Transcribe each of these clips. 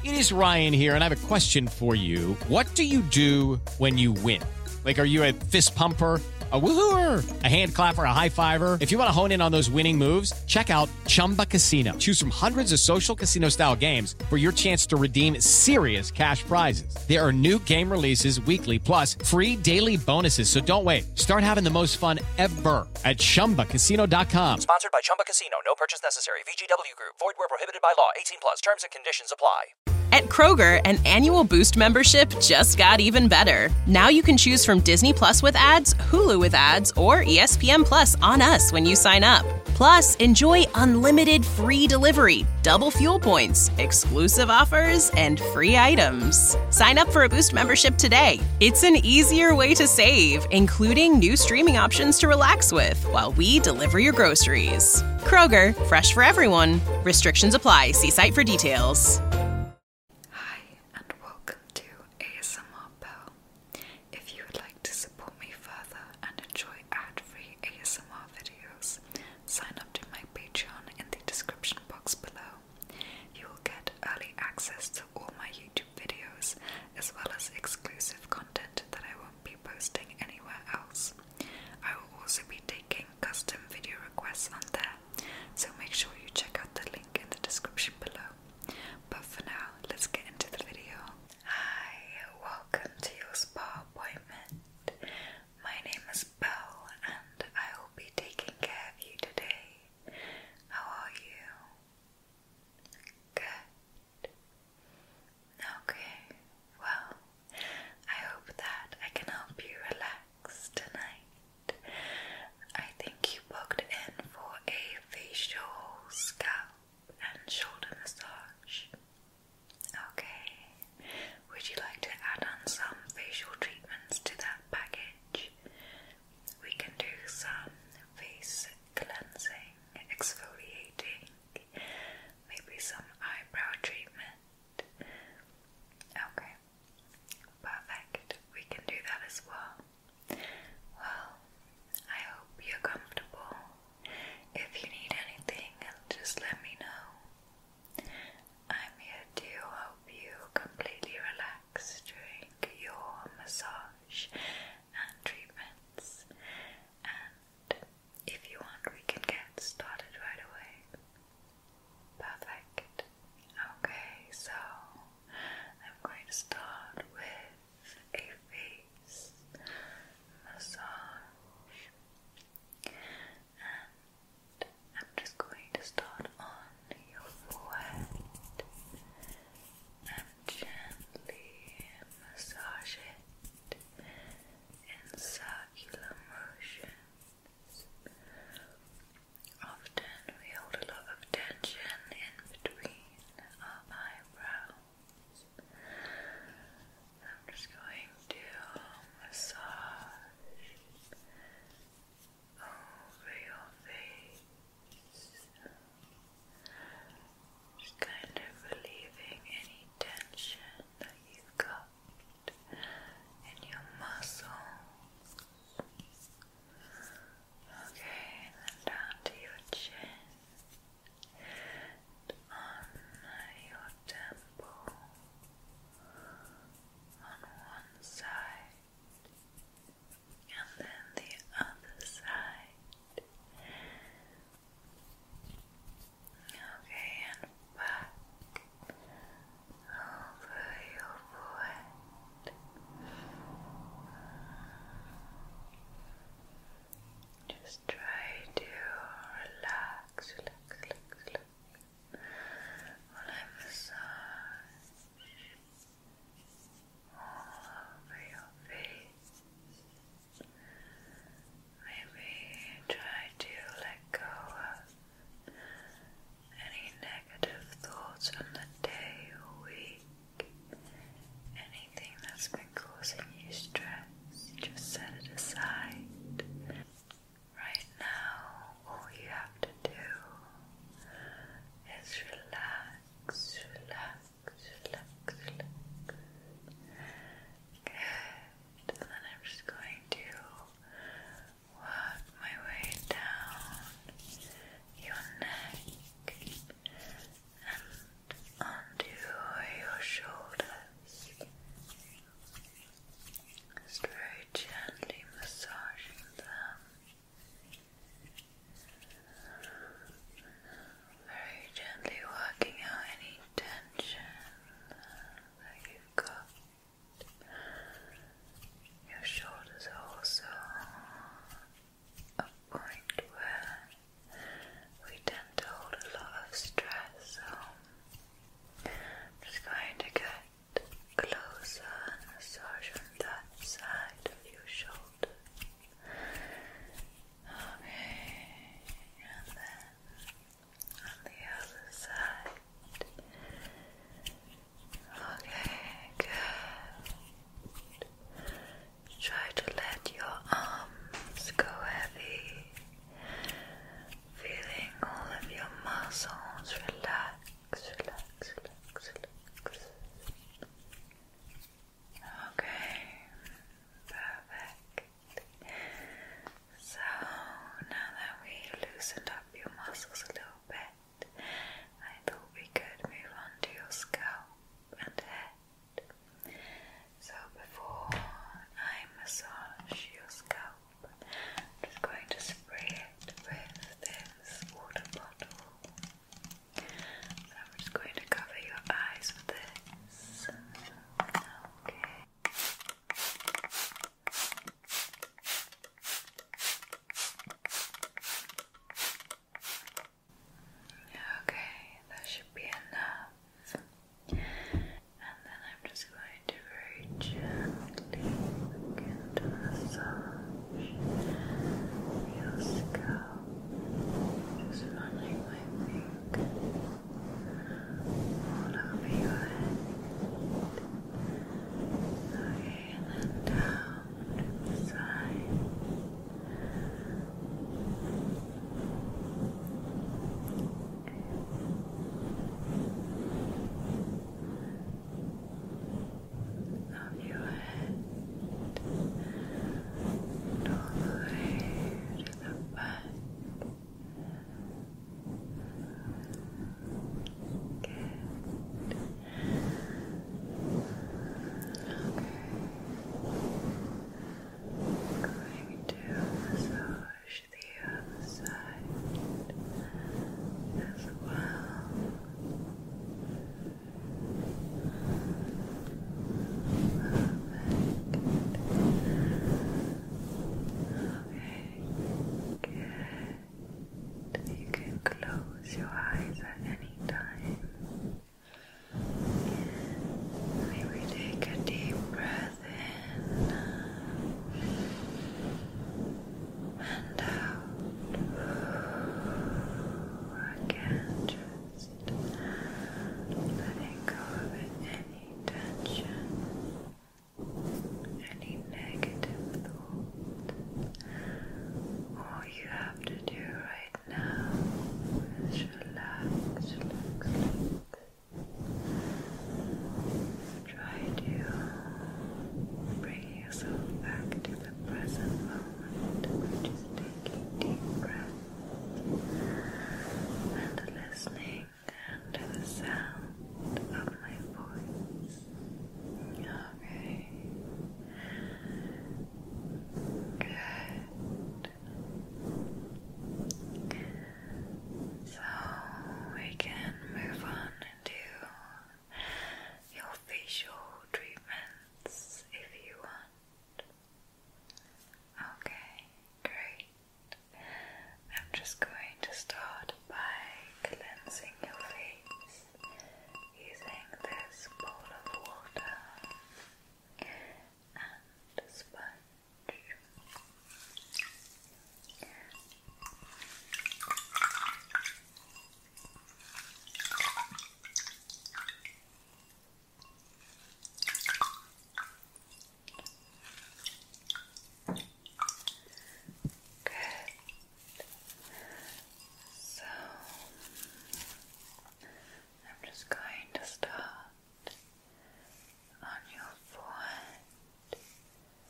It is Ryan here, and I have a question for you. What do you do when you win? Like, are you a fist pumper, a woohooer, a hand clapper, a high fiver? If you want to hone in on those winning moves, check out Chumba Casino. Choose from hundreds of social casino-style games for your chance to redeem serious cash prizes. There are new game releases weekly, plus free daily bonuses. So don't wait. Start having the most fun ever at ChumbaCasino.com. Sponsored by Chumba Casino. No purchase necessary. VGW Group. Void where prohibited by law. 18 plus. Terms and conditions apply. At Kroger, an annual Boost membership just got even better. Now you can choose from Disney Plus with ads, Hulu with ads, or ESPN Plus on us when you sign up. Plus, enjoy unlimited free delivery, double fuel points, exclusive offers, and free items. Sign up for a Boost membership today. It's an easier way to save, including new streaming options to relax with while we deliver your groceries. Kroger, fresh for everyone. Restrictions apply. See site for details. Hi, and welcome to ASMR Bell. If you would like to support me further and enjoy ad-free ASMR videos, sign up to my Patreon in the description box below. You will get early access to all my YouTube videos, as well as exclusive content that I won't be posting anywhere else. I will also be taking custom video requests on there, so make sure you check out the link in the description below. But for now, let's get into the video. Hi, welcome to your spa appointment. My name is Belle, and I will be taking care of you today. How are you? Good. Okay, well, I hope that I can help you relax tonight. I think you booked in for a facial, scalp, and shoulder massage.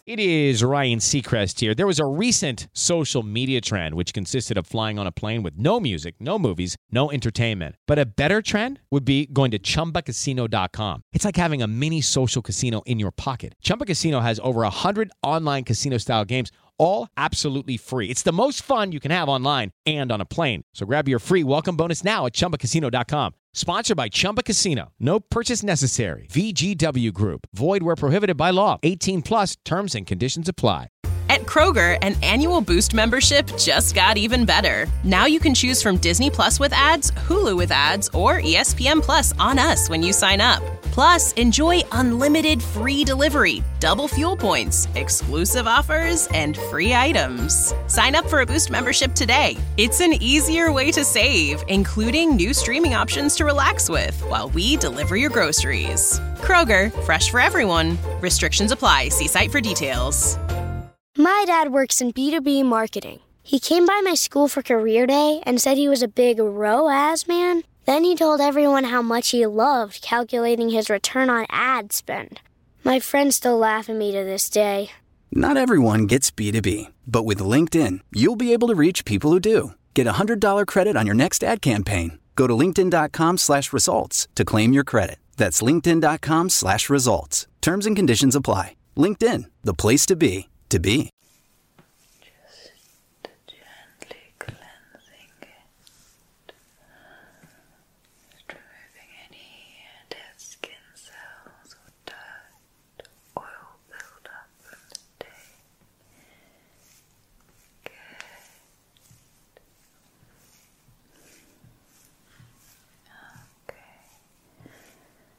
It is Ryan Seacrest here. There was a recent social media trend which consisted of flying on a plane with no music, no movies, no entertainment. But a better trend would be going to ChumbaCasino.com. It's like having a mini social casino in your pocket. Chumba Casino has over 100 online casino-style games, all absolutely free. It's the most fun you can have online and on a plane. So grab your free welcome bonus now at ChumbaCasino.com. Sponsored by Chumba Casino. No purchase necessary. VGW Group. Void where prohibited by law. 18 plus terms and conditions apply. At Kroger, an annual Boost membership just got even better. Now you can choose from Disney Plus with ads, Hulu with ads, or ESPN Plus on us when you sign up. Plus, enjoy unlimited free delivery, double fuel points, exclusive offers, and free items. Sign up for a Boost membership today. It's an easier way to save, including new streaming options to relax with while we deliver your groceries. Kroger, fresh for everyone. Restrictions apply. See site for details. My dad works in B2B marketing. He came by my school for career day and said he was a big ROAS man. Then he told everyone how much he loved calculating his return on ad spend. My friends still laugh at me to this day. Not everyone gets B2B, but with LinkedIn, you'll be able to reach people who do. Get a $100 credit on your next ad campaign. Go to linkedin.com/results to claim your credit. That's linkedin.com/results. Terms and conditions apply. LinkedIn, the place to be, to be. Just gently cleansing it. Removing any dead skin cells or dirt, oil buildup from the day. Good. Okay.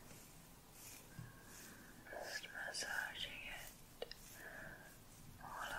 Just massaging it all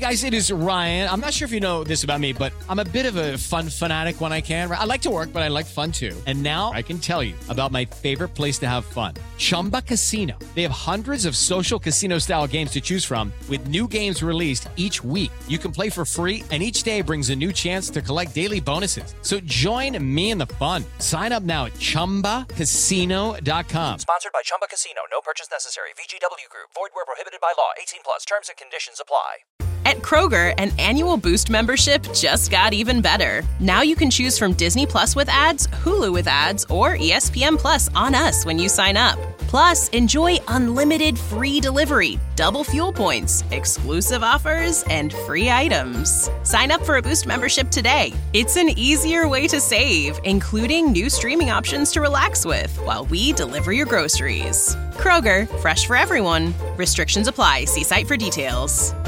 guys, it is Ryan. I'm not sure if you know this about me, but I'm a bit of a fun fanatic when I can. I like to work, but I like fun too. And now I can tell you about my favorite place to have fun. Chumba Casino. They have hundreds of social casino style games to choose from with new games released each week. You can play for free and each day brings a new chance to collect daily bonuses. So join me in the fun. Sign up now at ChumbaCasino.com. Sponsored by Chumba Casino. No purchase necessary. VGW Group. Void where prohibited by law. 18 plus. Terms and conditions apply. At Kroger, an annual Boost membership just got even better. Now you can choose from Disney Plus with ads, Hulu with ads, or ESPN Plus on us when you sign up. Plus, enjoy unlimited free delivery, double fuel points, exclusive offers, and free items. Sign up for a Boost membership today. It's an easier way to save, including new streaming options to relax with while we deliver your groceries. Kroger, fresh for everyone. Restrictions apply. See site for details.